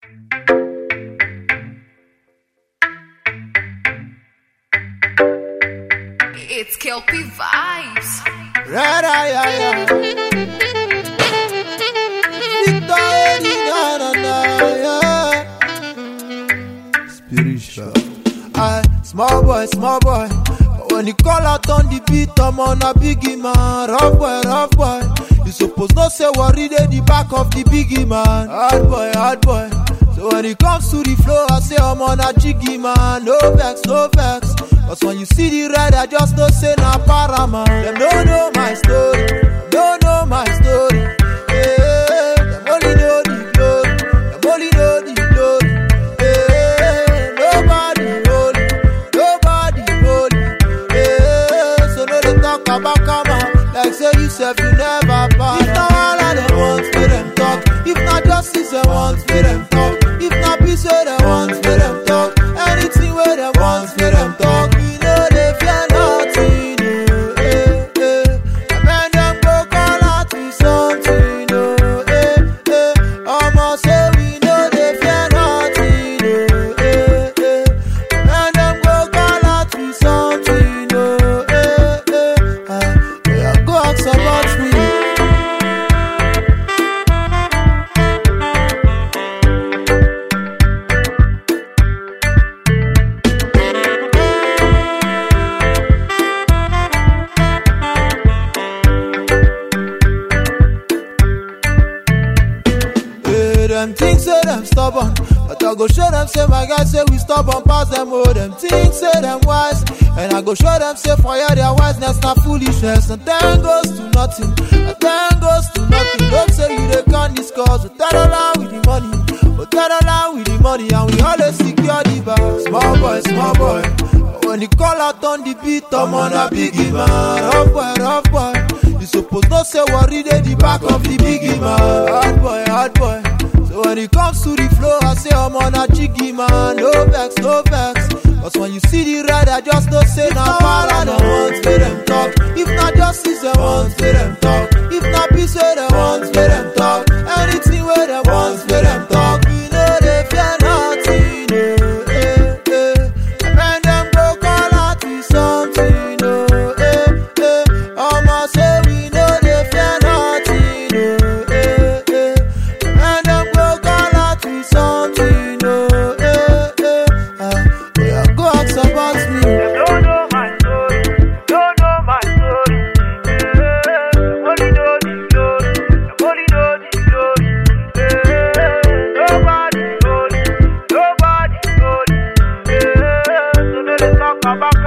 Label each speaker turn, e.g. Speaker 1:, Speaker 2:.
Speaker 1: It's Kelpie Vibes.
Speaker 2: Spiritual. Small boy. But when you call out on the beat, I'm on a biggie man. Rough boy. You suppose not say worry the back of the biggie man. Hard boy. So when it comes to the flow, I say I'm on a jiggy man. No vex. Cause when you see the ride, I just don't say na paraman. Them don't know my story. Don't know my story. Yeah, them only know the glory. Them only know the glory. Yeah, nobody holy. Yeah, so no they talk about karma. Like say you self you never buy. If not all of them want, for them talk. If not justice, they want, for them talk. If not peace, where they want, for them talk. Anything where they want, for them talk. Them things say them stubborn, but I go show them say my guys say we stubborn pass them. Oh, them things say them wise, and I go show them say for ya their wiseness not foolishness. And then goes to nothing, Don't say you they can't discuss, but that along with the money, and we always secure the bar. Small boy. But when you call out on the beat, I'm on a biggie man. Rough boy. You suppose not say worry the back of the biggie man. Hard boy. So when it comes to the flow, I say I'm on a jiggy man. No vex. Cause when you see the ride, I just don't say na para. They want for them talk. If not justice, they want for them talk. If not peace, where they want for them talk. Anything where they want for them talk. We know they fear nothing. And when them go call out with something. I'ma say we know they fear nothing. And them go call out with something. Go ask about me.
Speaker 3: They don't know my story. Only know the glory. They only know the glory. Nobody holy. Yeah, so they talk about